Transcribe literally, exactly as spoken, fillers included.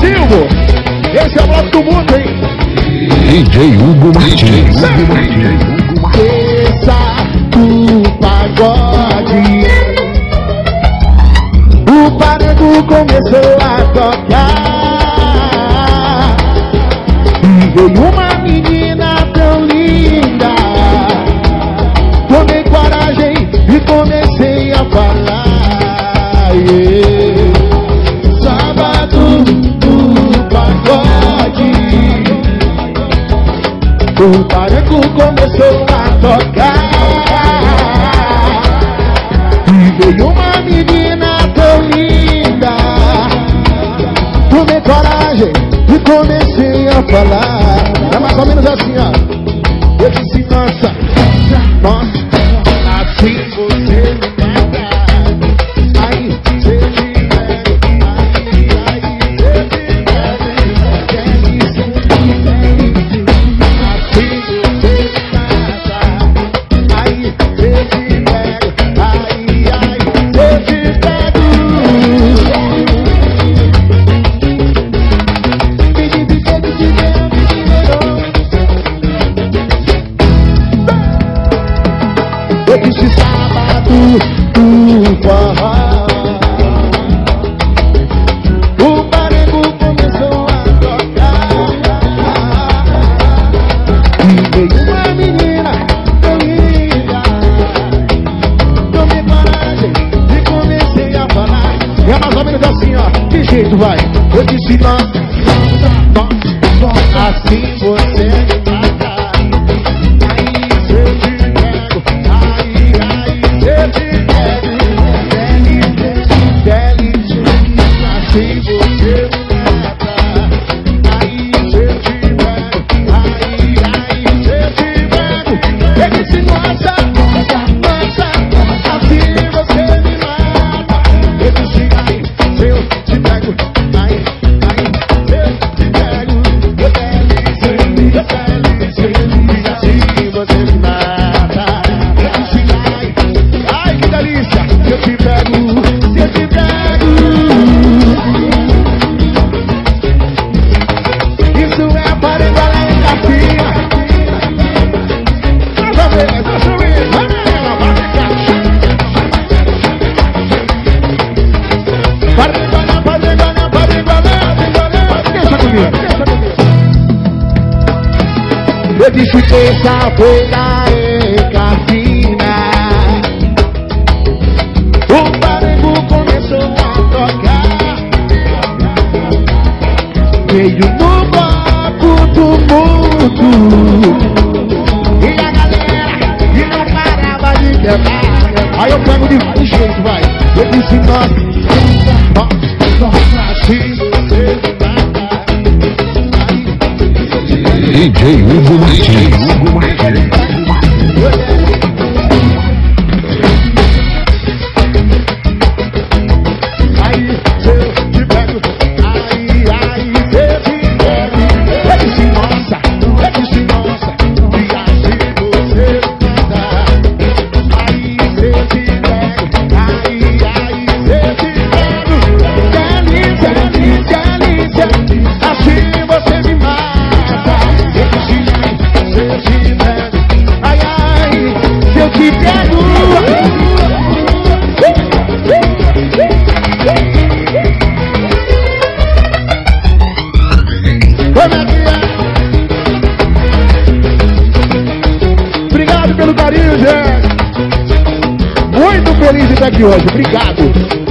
Silvio. Esse é o bloco do mundo, hein? D J Hugo Martins. Desça do pagode. O parango começou a tocar. E veio uma menina tão linda. Tomei coragem e comecei a falar. Yeah. Sábado do pagode. O parango começou a tocar. E veio uma menina tão linda. Tomei coragem e comecei a falar. É mais ou menos assim, ó. Eu disse, nossa, nossa, assim você me mata. Aí, você me pega. Aí, aí, você me pega. Assim você me mata. Aí, você me pega. Aí, aí, você me pega. Eu disse sábado do forró. O parango começou a tocar. E veio uma menina tão linda. Tomei coragem e comecei a falar. É mais ou menos assim, ó. Que jeito vai? Eu disse nossa, nossa, nossa, assim você me mata. Aí você te pego. Aí, aí, você te pego. Delícia, assim você me mata. Aí você te pego. Aí, aí, você te pego. Eu disse nossa, nossa, nossa, assim você me mata. Eu disse aí, eu te pego. Aí, aí, eu te pego. Eu delícia, eu delícia, assim você me mata. Eu disse ai, ai que delícia, eu te pego, eu te pego. Isso é parengalé e capinha. Mais ou menos, mais ou menos. Vai, parengalé, parengalé, parengalé, parengalé. Deixa comigo, deixa comigo. Eu disse terça-feira em Campina. O parango começou a tocar. Veio no bloco do mundo. E a galera e não parava de quebrar. Aí eu pego de vários jeitos, vai. Eu disse nossa, nossa, nossa, assim você me mata. D J Hugo Martins. Hugo Martins. Aí eu te pego. Aí, aí, eu te pego. Eu disse nossa, eu disse nossa. E assim você me mata. Aí eu te pego. Aí, aí, eu te pego. Delícia, delícia, delícia. Assim você me mata. Eu disse ai, eu te pego. Ai, ai, eu te pego. Como é que é? Obrigado pelo carinho, gente. Muito feliz de estar aqui hoje. Obrigado.